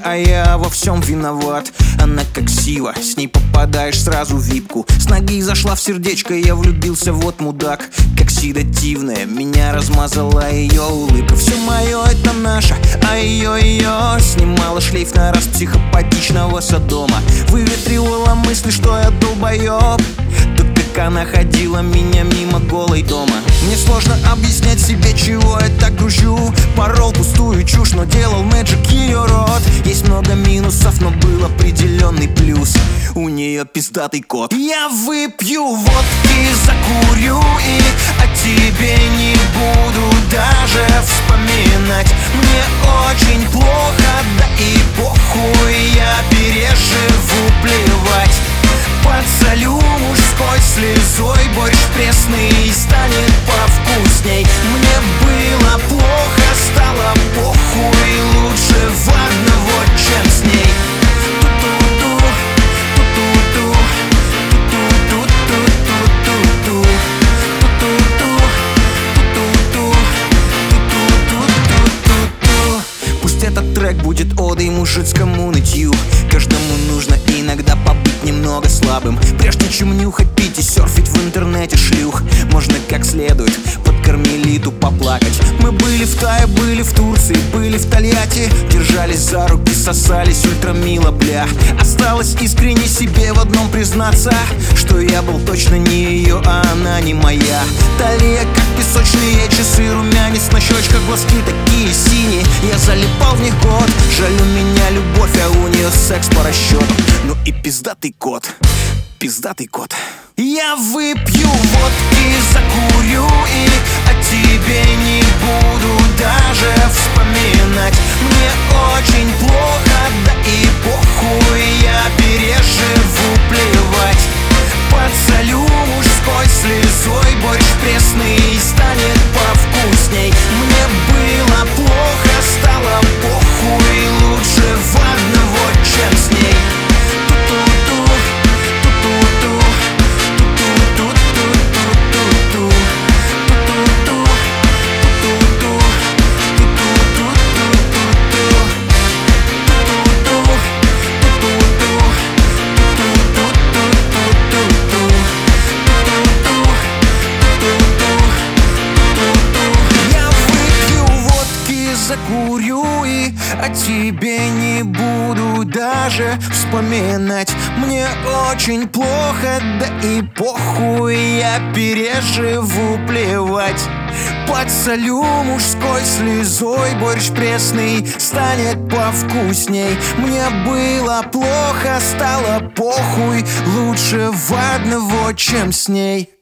а я во всем виноват. Она как сила, с ней попадаешь сразу в випку. С ноги зашла в сердечко, я влюбился, вот мудак. Как седативная, меня размазала ее улыбка. Все мое это наше, а ее снимала шлейф на раз психопатичного Содома. Выветривала мысли, что я долбоеб. Тут как она ходила меня мимо голой дома. Мне сложно объяснять себе, чего я так кручу. Порол пустую чушь, но делал мэджик ее рот. Есть много минусов, но был определенный плюс. У нее пиздатый кот. Я выпью водки, закурю и о тебе не буду даже вспоминать. Мне очень плохо, да и похуй, я переживу, плевать. Подсолю мужской слезой, борщ пресный станет повкусней. Мне было плохо, стало похуй, лучше в одного, чем с ней. Пусть этот трек будет одой мужицкому нытью. Каждому нужно иногда побыть немного слабым, прежде чем нюхать, пить и серфить в интернете шлюх. Можно как следует под кармелиту поплакать. Мы были в Тае, были в Турции, были в Тольятти. Держались за руки, сосались ультра мило, бля. Осталось искренне себе в одном признаться, что я был точно не ее, а она не моя. Талия как песочные часы, румянец на щечках, глазки такие синие. Я залипал в них год, жаль, у меня любовь, а у нее секс по расчету. Ну и пиздатый кот, пиздатый кот. Я выпью водки, закурю и о тебе не буду даже вспоминать. Мне очень плохо, да и похуй, я переживу, плевать. Подсолю мужской слезой, борщ пресный станет повкусней. Мне было плохо, стало похуй, лучше в одного, чем с ней. Закурю и о тебе не буду даже вспоминать. Мне очень плохо, да и похуй, я переживу, плевать. Подсолю мужской слезой, борщ пресный станет повкусней. Мне было плохо, стало похуй, лучше в одного, чем с ней.